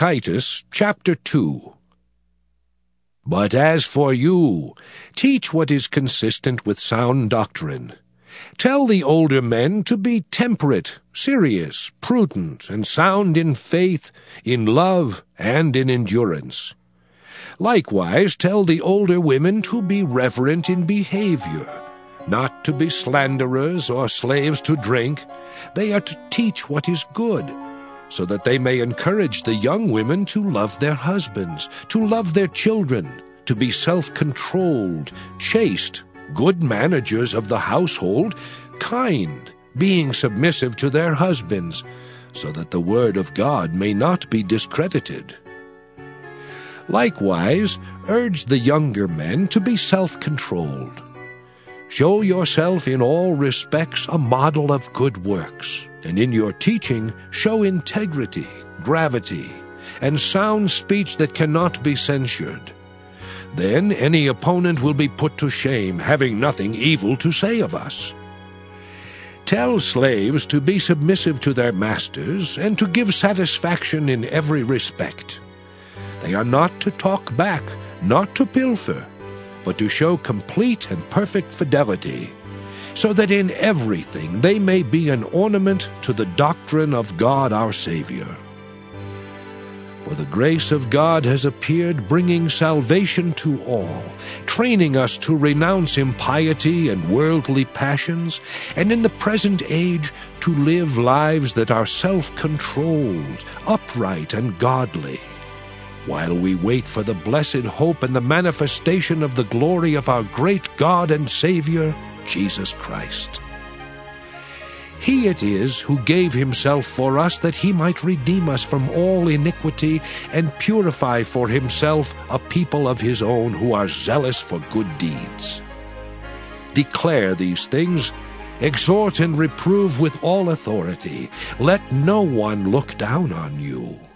Titus chapter 2. But as for you, teach what is consistent with sound doctrine. Tell the older men to be temperate, serious, prudent, and sound in faith, in love, and in endurance. Likewise, tell the older women to be reverent in behavior, not to be slanderers or slaves to drink. They are to teach what is good, so that they may encourage the young women to love their husbands, to love their children, to be self-controlled, chaste, good managers of the household, kind, being submissive to their husbands, so that the word of God may not be discredited. Likewise, urge the younger men to be self-controlled. Show yourself in all respects a model of good works, and in your teaching show integrity, gravity, and sound speech that cannot be censured. Then any opponent will be put to shame, having nothing evil to say of us. Tell slaves to be submissive to their masters, and to give satisfaction in every respect. They are not to talk back, not to pilfer, but to show complete and perfect fidelity, so that in everything they may be an ornament to the doctrine of God our Savior. For the grace of God has appeared, bringing salvation to all, training us to renounce impiety and worldly passions, and in the present age to live lives that are self-controlled, upright, and godly, while we wait for the blessed hope and the manifestation of the glory of our great God and Savior, Jesus Christ. He it is who gave himself for us, that he might redeem us from all iniquity and purify for himself a people of his own who are zealous for good deeds. Declare these things, exhort and reprove with all authority. Let no one look down on you.